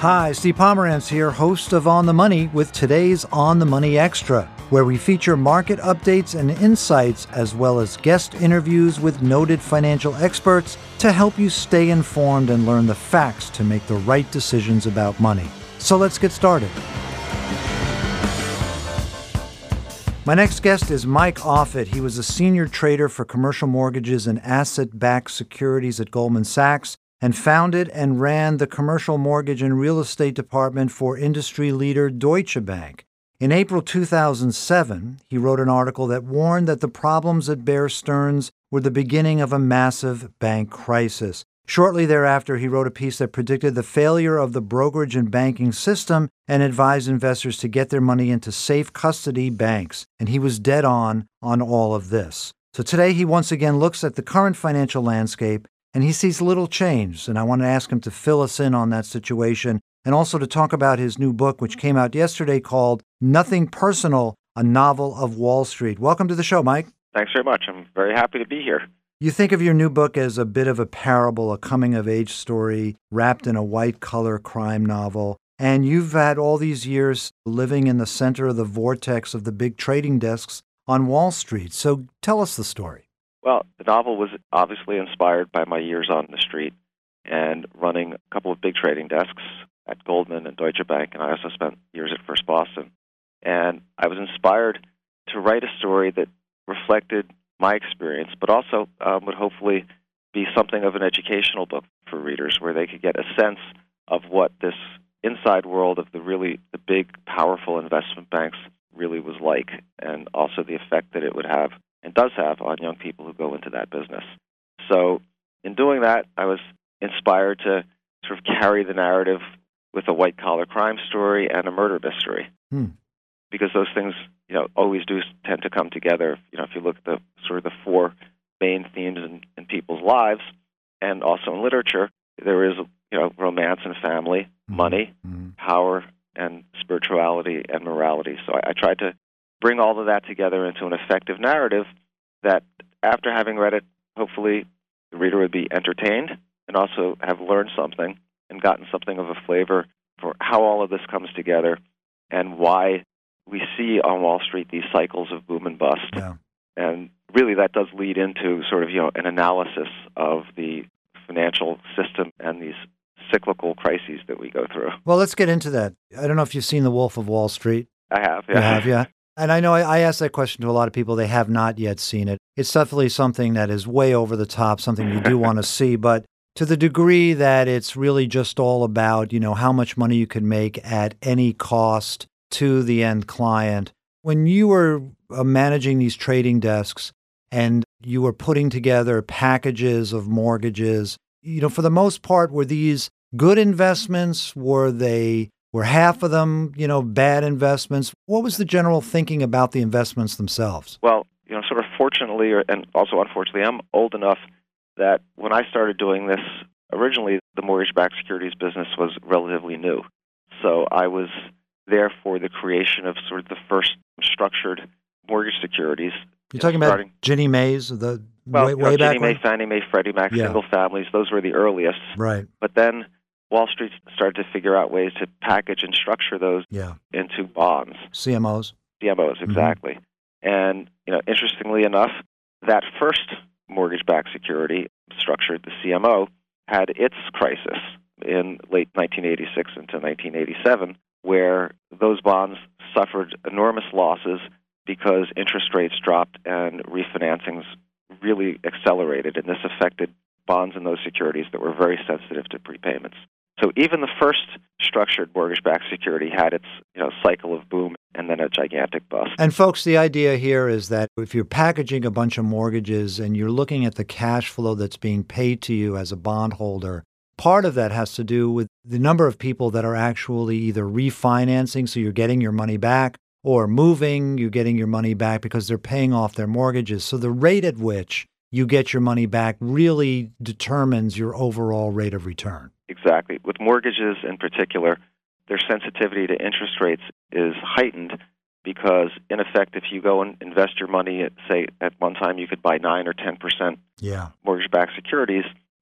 Hi, Steve Pomerantz here, host of On the Money with today's On the Money Extra, where we feature market updates and insights as well as guest interviews with noted financial experts to help you stay informed and learn the facts to make the right decisions about money. So let's get started. My next guest is Mike Offutt. He was a senior trader for commercial mortgages and asset-backed securities at Goldman Sachs, and founded and ran the commercial mortgage and real estate department for industry leader Deutsche Bank. In April 2007, he wrote an article that warned that the problems at Bear Stearns were the beginning of a massive bank crisis. Shortly thereafter, he wrote a piece that predicted the failure of the brokerage and banking system and advised investors to get their money into safe custody banks. And he was dead on all of this. So today he once again looks at the current financial landscape, and he sees little change, and I want to ask him to fill us in on that situation and also to talk about his new book, which came out yesterday, called Nothing Personal, A Novel of Wall Street. Welcome to the show, Mike. Thanks very much. I'm very happy to be here. You think of your new book as a bit of a parable, a coming-of-age story wrapped in a white-collar crime novel, and you've had all these years living in the center of the vortex of the big trading desks on Wall Street. So tell us the story. Well, the novel was obviously inspired by my years on the street and running a couple of big trading desks at Goldman and Deutsche Bank, and I also spent years at First Boston. And I was inspired to write a story that reflected my experience, but also would hopefully be something of an educational book for readers where they could get a sense of what this inside world of the big, powerful investment banks really was like, and also the effect that it would have and does have on young people who go into that business. So in doing that, I was inspired to sort of carry the narrative with a white-collar crime story and a murder mystery, because those things, always do tend to come together. If you look at the sort of the four main themes in people's lives, and also in literature, there is, romance and family, money, power, and spirituality and morality. So I tried to bring all of that together into an effective narrative that, after having read it, hopefully the reader would be entertained and also have learned something and gotten something of a flavor for how all of this comes together and why we see on Wall Street these cycles of boom and bust. Yeah. And really that does lead into sort of, an analysis of the financial system and these cyclical crises that we go through. Well, let's get into that. I don't know if you've seen The Wolf of Wall Street. I have, yeah. You have, yeah. And I know I asked that question to a lot of people. They have not yet seen it. It's definitely something that is way over the top, something you do want to see. But to the degree that it's really just all about, how much money you can make at any cost to the end client. When you were managing these trading desks and you were putting together packages of mortgages, for the most part, were these good investments? Were half of them, bad investments? What was the general thinking about the investments themselves? Well, sort of fortunately and also unfortunately, I'm old enough that when I started doing this, originally the mortgage-backed securities business was relatively new. So I was there for the creation of sort of the first structured mortgage securities. You're talking about Ginnie Mae's, way back Ginnie Mae, Fannie Mae, Freddie Mac, single families, those were the earliest. Right. But then Wall Street started to figure out ways to package and structure those into bonds. CMOs, exactly. And, interestingly enough, that first mortgage-backed security structured, the CMO, had its crisis in late 1986 into 1987, where those bonds suffered enormous losses because interest rates dropped and refinancings really accelerated, and this affected bonds in those securities that were very sensitive to prepayments. So even the first structured mortgage-backed security had its cycle of boom and then a gigantic bust. And folks, the idea here is that if you're packaging a bunch of mortgages and you're looking at the cash flow that's being paid to you as a bondholder, part of that has to do with the number of people that are actually either refinancing, so you're getting your money back, or moving, you're getting your money back because they're paying off their mortgages. So the rate at which you get your money back really determines your overall rate of return. Exactly. With mortgages in particular, their sensitivity to interest rates is heightened because, in effect, if you go and invest your money at, say, at one time you could buy 9 or 10% mortgage-backed securities,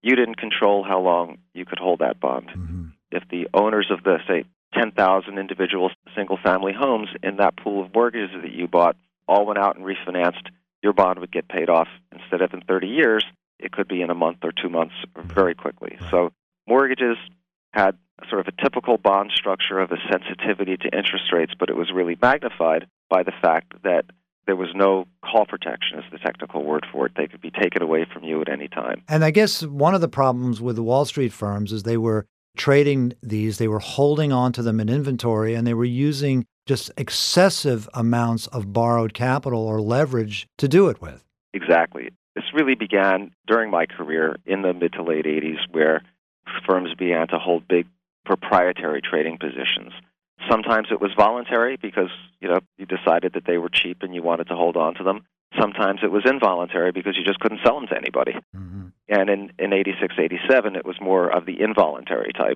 you didn't control how long you could hold that bond. Mm-hmm. If the owners of the, say, 10,000 individual single-family homes in that pool of mortgages that you bought all went out and refinanced, your bond would get paid off. Instead of in 30 years, it could be in a month or 2 months very quickly. Right. So mortgages had sort of a typical bond structure of a sensitivity to interest rates, but it was really magnified by the fact that there was no call protection, is the technical word for it. They could be taken away from you at any time. And I guess one of the problems with the Wall Street firms is they were trading these, they were holding on to them in inventory, and they were using just excessive amounts of borrowed capital or leverage to do it with. Exactly. This really began during my career in the mid to late 80s, where firms began to hold big proprietary trading positions. Sometimes it was voluntary because, you decided that they were cheap and you wanted to hold on to them. Sometimes it was involuntary because you just couldn't sell them to anybody. Mm-hmm. And in 86, 87, it was more of the involuntary type.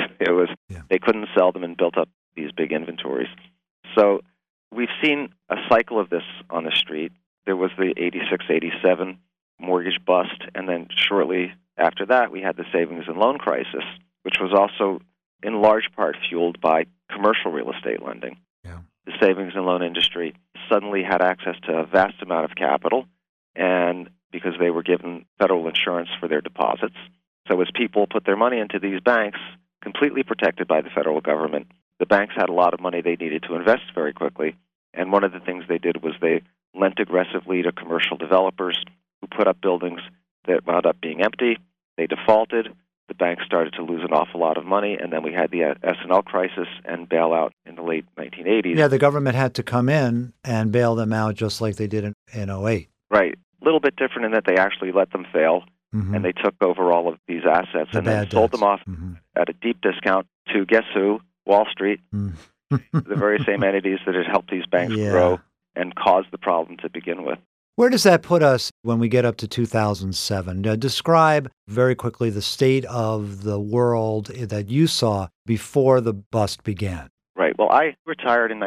They couldn't sell them and built up these big inventories. So we've seen a cycle of this on the street. There was the 86, 87 mortgage bust, and then shortly after that, we had the savings and loan crisis, which was also in large part fueled by commercial real estate lending. Yeah. The savings and loan industry suddenly had access to a vast amount of capital, and because they were given federal insurance for their deposits. So as people put their money into these banks, completely protected by the federal government, the banks had a lot of money they needed to invest very quickly. And one of the things they did was they lent aggressively to commercial developers who put up buildings that wound up being empty. They defaulted. The banks started to lose an awful lot of money, and then we had the S&L crisis and bailout in the late 1980s. Yeah, the government had to come in and bail them out just like they did in 2008. Right. A little bit different in that they actually let them fail, Mm-hmm. and they took over all of these assets and then sold them off at a deep discount to, guess who? Wall Street, the very same entities that had helped these banks grow and caused the problem to begin with. Where does that put us when we get up to 2007? Describe very quickly the state of the world that you saw before the bust began. Right. Well, I retired in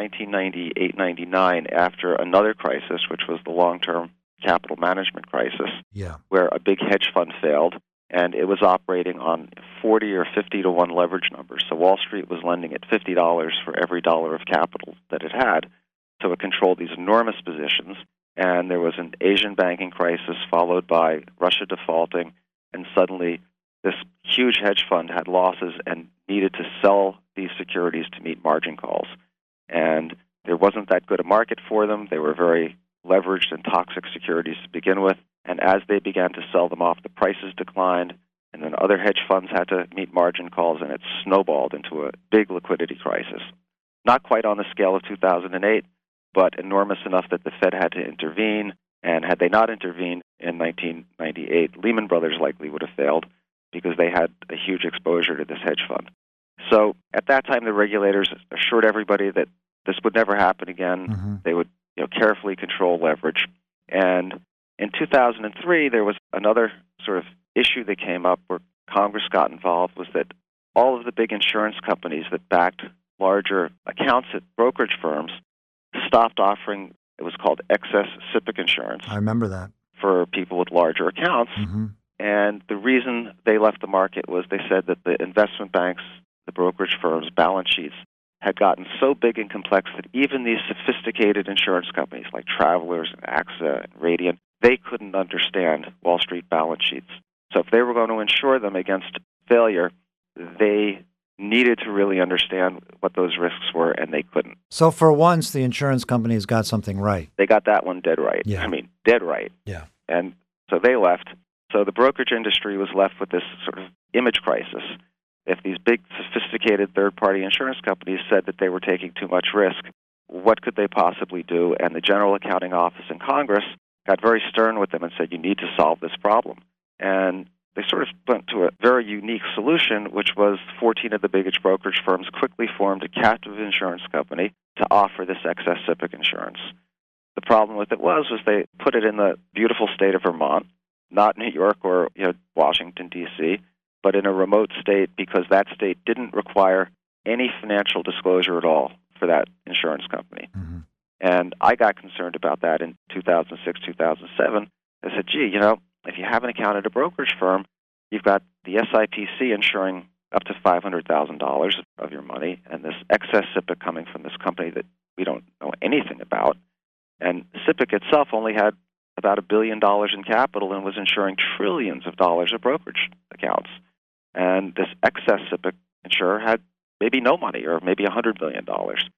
1998-99 after another crisis, which was the long-term capital management crisis, where a big hedge fund failed, and it was operating on 40 or 50 to 1 leverage numbers. So Wall Street was lending it $50 for every dollar of capital that it had. So it controlled these enormous positions. And there was an Asian banking crisis followed by Russia defaulting, and suddenly this huge hedge fund had losses and needed to sell these securities to meet margin calls. And there wasn't that good a market for them. They were very leveraged and toxic securities to begin with. And as they began to sell them off, the prices declined, and then other hedge funds had to meet margin calls, and it snowballed into a big liquidity crisis. Not quite on the scale of 2008, but enormous enough that the Fed had to intervene. And had they not intervened in 1998, Lehman Brothers likely would have failed because they had a huge exposure to this hedge fund. So at that time, the regulators assured everybody that this would never happen again. Mm-hmm. They would carefully control leverage. And in 2003, there was another sort of issue that came up where Congress got involved, was that all of the big insurance companies that backed larger accounts at brokerage firms stopped offering, it was called excess SIPC insurance. I remember that. For people with larger accounts. Mm-hmm. And the reason they left the market was they said that the investment banks, the brokerage firms' balance sheets had gotten so big and complex that even these sophisticated insurance companies like Travelers and AXA and Radian, they couldn't understand Wall Street balance sheets. So if they were going to insure them against failure, they needed to really understand what those risks were, and they couldn't. So for once, the insurance companies got something right. They got that one dead right. Yeah. I mean, dead right. Yeah. And so they left. So the brokerage industry was left with this sort of image crisis. If these big, sophisticated third-party insurance companies said that they were taking too much risk, what could they possibly do? And the General Accounting Office in Congress got very stern with them and said, you need to solve this problem. And they sort of went to a very unique solution, which was 14 of the biggest brokerage firms quickly formed a captive insurance company to offer this excess SIPC insurance. The problem with it was they put it in the beautiful state of Vermont, not New York or Washington, D.C., but in a remote state because that state didn't require any financial disclosure at all for that insurance company. Mm-hmm. And I got concerned about that in 2006, 2007. I said, gee, if you have an account at a brokerage firm, you've got the SIPC insuring up to $500,000 of your money, and this excess SIPC coming from this company that we don't know anything about. And SIPC itself only had about $1 billion in capital and was insuring trillions of dollars of brokerage accounts. And this excess SIPC insurer had maybe no money, or maybe $100 million.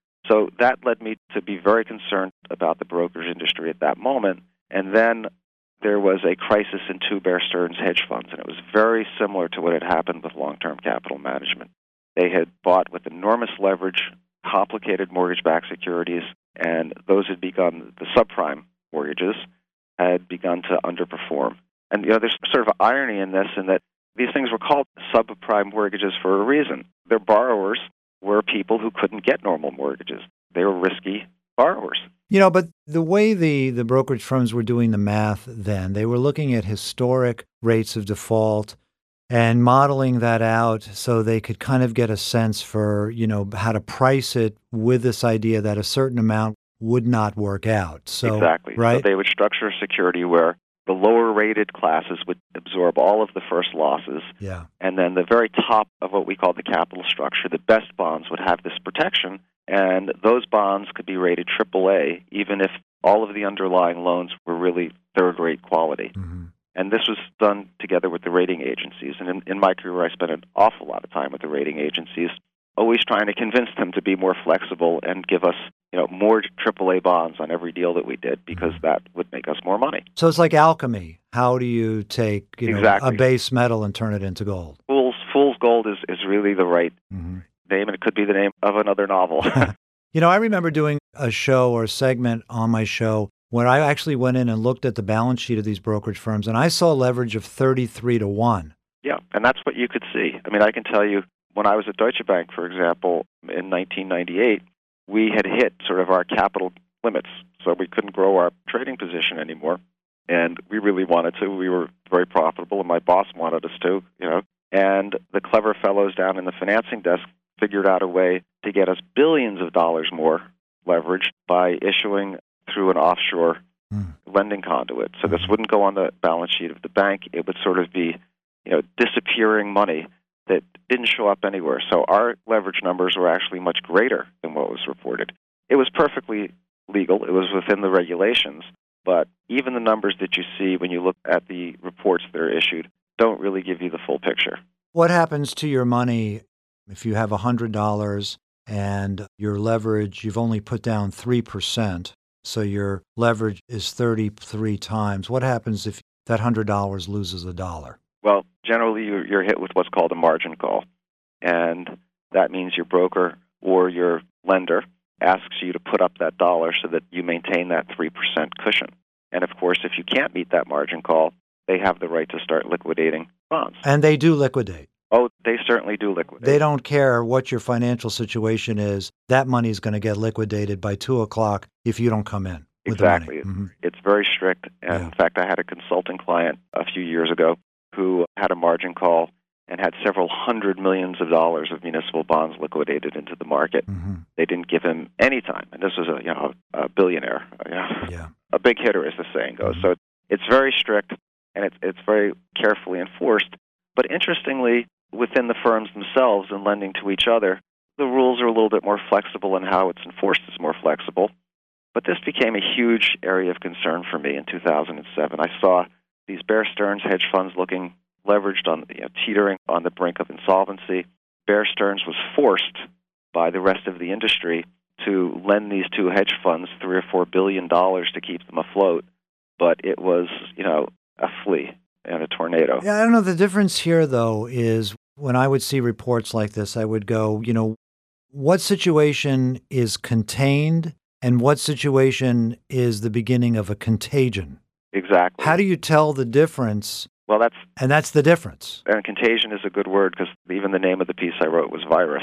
So that led me to be very concerned about the brokerage industry at that moment. And then there was a crisis in two Bear Stearns hedge funds, and it was very similar to what had happened with long-term capital management. They had bought with enormous leverage, complicated mortgage-backed securities, and those had begun, the subprime mortgages had begun to underperform. And there's sort of an irony in this, in that these things were called subprime mortgages for a reason. Their borrowers were people who couldn't get normal mortgages. They were risky borrowers. But the way the brokerage firms were doing the math then, they were looking at historic rates of default and modeling that out so they could kind of get a sense for, how to price it with this idea that a certain amount would not work out. So, exactly. Right? So they would structure a security where the lower-rated classes would absorb all of the first losses. Yeah. And then the very top of what we call the capital structure, the best bonds, would have this protection. And those bonds could be rated AAA, even if all of the underlying loans were really third-rate quality. Mm-hmm. And this was done together with the rating agencies. And in my career, I spent an awful lot of time with the rating agencies, always trying to convince them to be more flexible and give us, more AAA bonds on every deal that we did, because that would make us more money. So it's like alchemy. How do you take Exactly. a base metal and turn it into gold? Fool's Gold is really the right name, and it could be the name of another novel. I remember doing a show or a segment on my show where I actually went in and looked at the balance sheet of these brokerage firms, and I saw leverage of 33-1. Yeah, and that's what you could see. I mean, I can tell you, when I was at Deutsche Bank, for example, in 1998, we had hit sort of our capital limits, so we couldn't grow our trading position anymore. And we really wanted to. We were very profitable, and my boss wanted us to, And the clever fellows down in the financing desk figured out a way to get us billions of dollars more leverage by issuing through an offshore lending conduit. So this wouldn't go on the balance sheet of the bank. It would sort of be, disappearing money that didn't show up anywhere. So our leverage numbers were actually much greater than what was reported. It was perfectly legal. It was within the regulations. But even the numbers that you see when you look at the reports that are issued don't really give you the full picture. What happens to your money if you have $100 and your leverage, you've only put down 3%, so your leverage is 33 times? What happens if that $100 loses $1? Well, generally you're hit with what's called a margin call. And that means your broker or your lender asks you to put up that dollar so that you maintain that 3% cushion. And of course, if you can't meet that margin call, they have the right to start liquidating bonds. And they do liquidate. Oh, they certainly do liquidate. They don't care what your financial situation is. That money is going to get liquidated by 2 o'clock if you don't come in with Exactly. the money. It's very strict. And in fact, I had a consulting client a few years ago who had a margin call and had several hundred millions of dollars of municipal bonds liquidated into the market. They didn't give him any time. And this was a billionaire, a big hitter, as the saying goes. So it's very strict, and it's very carefully enforced. But interestingly, within the firms themselves and lending to each other, the rules are a little bit more flexible, and how it's enforced is more flexible. But this became a huge area of concern for me in 2007. I saw these Bear Stearns hedge funds looking leveraged on, teetering on the brink of insolvency. Bear Stearns was forced by the rest of the industry to lend these two hedge funds $3 or $4 billion to keep them afloat. But it was, a flea and a tornado. Yeah, I don't know. The difference here, though, is when I would see reports like this, I would go, what situation is contained and what situation is the beginning of a contagion? Exactly. How do you tell the difference? Well, that's the difference. And contagion is a good word, because even the name of the piece I wrote was virus.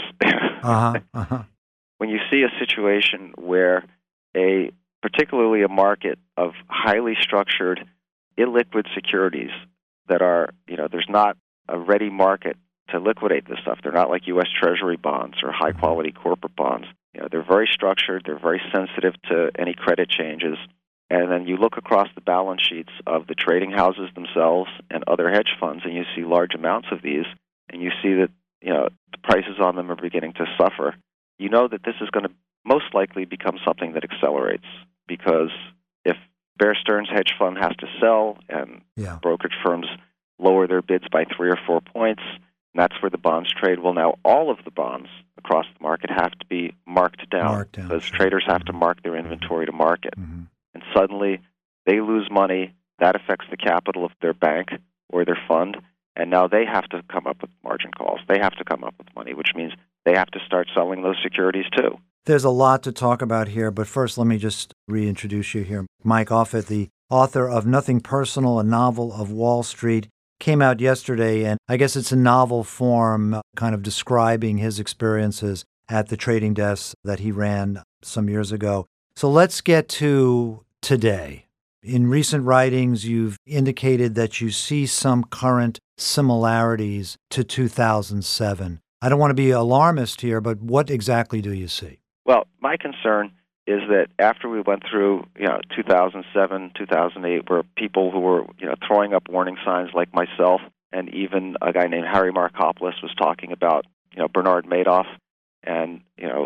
When you see a situation where particularly a market of highly structured, illiquid securities that are, there's not a ready market to liquidate this stuff. They're not like U.S. Treasury bonds or high-quality corporate bonds. They're very structured. They're very sensitive to any credit changes. And then you look across the balance sheets of the trading houses themselves and other hedge funds, and you see large amounts of these, and you see that the prices on them are beginning to suffer. You know that this is going to most likely become something that accelerates, because if Bear Stearns hedge fund has to sell and brokerage firms lower their bids by 3 or 4 points, and that's where the bonds trade. Well, now all of the bonds across the market have to be marked down because traders have to mark their inventory to market. And suddenly they lose money. That affects the capital of their bank or their fund, and now they have to come up with margin calls. They have to come up with money, which means they have to start selling those securities too. There's a lot to talk about here, but first let me just reintroduce you here. Mike Offutt, the author of Nothing Personal, a novel of Wall Street, came out yesterday, and I guess it's in novel form, kind of describing his experiences at the trading desk that he ran some years ago. So let's get to today. In recent writings, you've indicated that you see some current similarities to 2007. I don't want to be alarmist here, but what exactly do you see? Well, my concern is that after we went through 2007, 2008, where people who were throwing up warning signs like myself, and even a guy named Harry Markopolos was talking about Bernard Madoff, and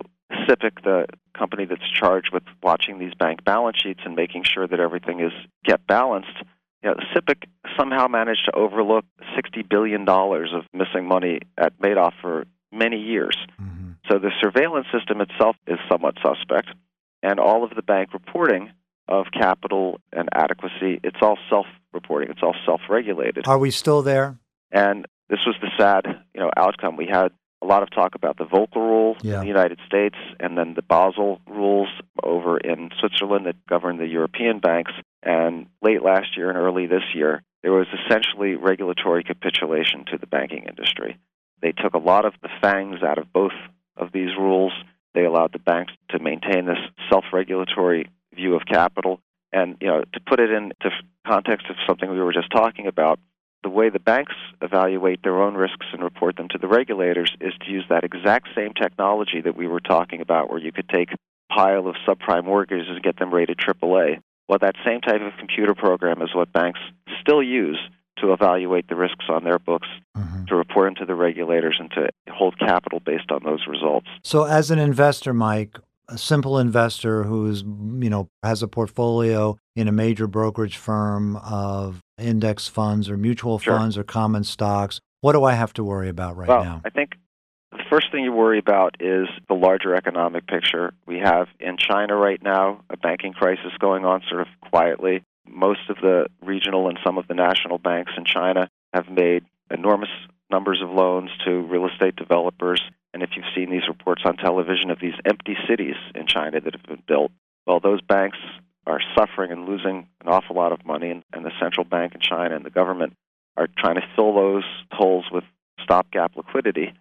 SIPC, the company that's charged with watching these bank balance sheets and making sure that everything is kept balanced. SIPC somehow managed to overlook $60 billion of missing money at Madoff for many years. So the surveillance system itself is somewhat suspect, and all of the bank reporting of capital and adequacy, it's all self-reporting, it's all self-regulated. Are we still there? And this was the sad outcome. We had a lot of talk about the Volcker Rule in the United States, and then the Basel rules over in Switzerland that govern the European banks. And late last year and early this year, there was essentially regulatory capitulation to the banking industry. They took a lot of the fangs out of both of these rules. They allowed the banks to maintain this self-regulatory view of capital. And, to put it into context of something we were just talking about, the way the banks evaluate their own risks and report them to the regulators is to use that exact same technology that we were talking about, where you could take a pile of subprime mortgages and get them rated AAA. Well, that same type of computer program is what banks still use to evaluate the risks on their books, to report them to the regulators, and to hold capital based on those results. So as an investor, Mike, a simple investor who's, has a portfolio in a major brokerage firm of index funds or mutual funds or common stocks, what do I have to worry about now? Well, I think the first thing you worry about is the larger economic picture. We have in China right now a banking crisis going on sort of quietly. Most of the regional and some of the national banks in China have made enormous numbers of loans to real estate developers. And if you've seen these reports on television of these empty cities in China that have been built, well, those banks are suffering and losing an awful lot of money, and the central bank in China and the government are trying to fill those holes with stopgap liquidity.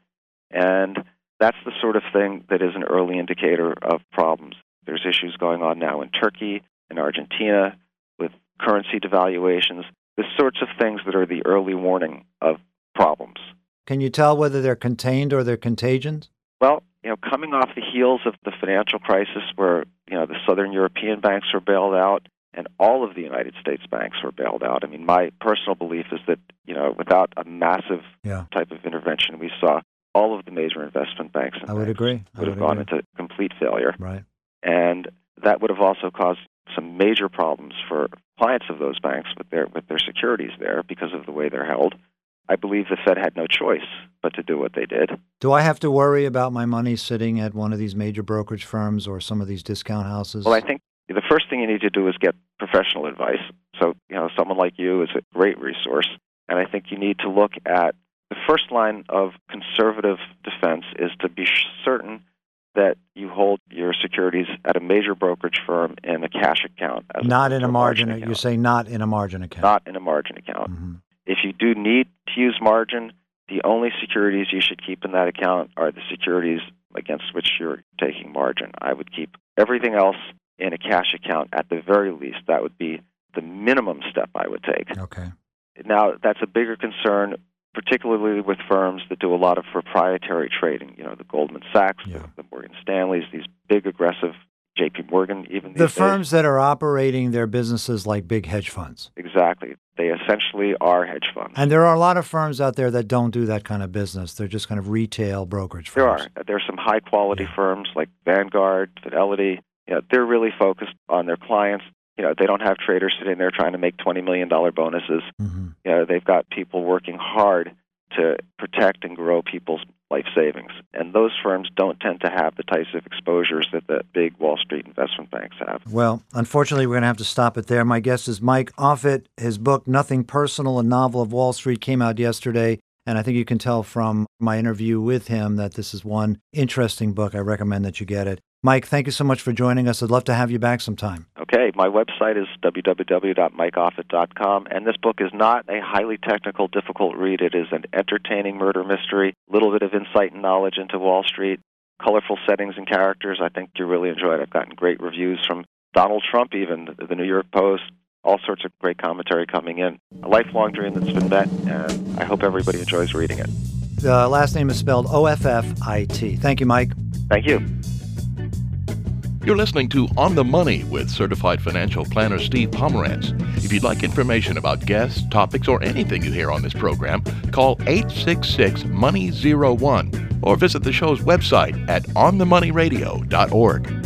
And that's the sort of thing that is an early indicator of problems. There's issues going on now in Turkey and Argentina with currency devaluations, the sorts of things that are the early warning of problems. Can you tell whether they're contained or they're contagions? Well, coming off the heels of the financial crisis where, the Southern European banks were bailed out and all of the United States banks were bailed out. I mean, my personal belief is that, without a massive type of intervention, we saw all of the major investment banks and I would agree. would have gone into complete failure. Right. And that would have also caused some major problems for clients of those banks with their securities there because of the way they're held. I believe the Fed had no choice but to do what they did. Do I have to worry about my money sitting at one of these major brokerage firms or some of these discount houses? Well, I think the first thing you need to do is get professional advice. So, someone like you is a great resource. And I think you need to look at the first line of conservative defense is to be certain that you hold your securities at a major brokerage firm in a cash account. Not in a margin account. You say not in a margin account. Not in a margin account. Mm-hmm. If you do need to use margin, the only securities you should keep in that account are the securities against which you're taking margin. I would keep everything else in a cash account at the very least. That would be the minimum step I would take. Okay. Now, that's a bigger concern, particularly with firms that do a lot of proprietary trading, the Goldman Sachs, the Morgan Stanleys, these big aggressive J.P. Morgan even these The days. firms that are operating their businesses like big hedge funds. Exactly. They essentially are hedge funds. And there are a lot of firms out there that don't do that kind of business. They're just kind of retail brokerage There firms. are. There's some high-quality firms like Vanguard, Fidelity. They're really focused on their clients. They don't have traders sitting there trying to make $20 million bonuses. Mm-hmm. They've got people working hard to protect and grow people's life savings. And those firms don't tend to have the types of exposures that the big Wall Street investment banks have. Well, unfortunately, we're going to have to stop it there. My guest is Mike Offutt. His book, Nothing Personal, A Novel of Wall Street, came out yesterday. And I think you can tell from my interview with him that this is one interesting book. I recommend that you get it. Mike, thank you so much for joining us. I'd love to have you back sometime. Okay, my website is www.mikeoffutt.com, and this book is not a highly technical, difficult read. It is an entertaining murder mystery, a little bit of insight and knowledge into Wall Street, colorful settings and characters. I think you'll really enjoy it. I've gotten great reviews from Donald Trump, even the New York Post, all sorts of great commentary coming in. A lifelong dream that's been met, and I hope everybody enjoys reading it. The last name is spelled O-F-F-I-T. Thank you, Mike. Thank you. You're listening to On the Money with certified financial planner Steve Pomerantz. If you'd like information about guests, topics, or anything you hear on this program, call 866-MONEY-01 or visit the show's website at onthemoneyradio.org.